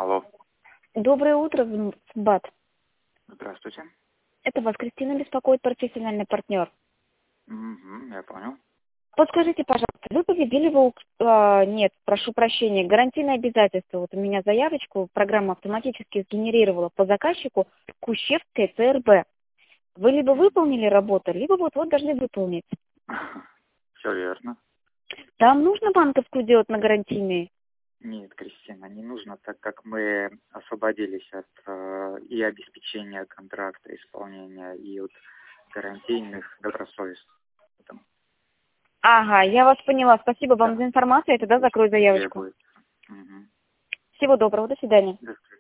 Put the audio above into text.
Алло, Доброе утро, Бат. здравствуйте. Это вас Кристина беспокоит, профессиональный партнер. Я понял. Подскажите, пожалуйста, вы победили нет, прошу прощения, гарантийное обязательство. Вот у меня заявочку программа автоматически сгенерировала по заказчику Кущевская ЦРБ. Вы либо выполнили работу, либо вот-вот должны выполнить. Все верно. Там нужно банковскую делать на гарантийные? Нет, Кристина, не нужно, так как мы освободились от и обеспечения контракта, исполнения, и от гарантийных добросовестных. Поэтому, Ага, я вас поняла. Спасибо вам да, за информацию. Я тогда закрою не заявочку. требуется. Мгм. Всего доброго, до свидания. До свидания.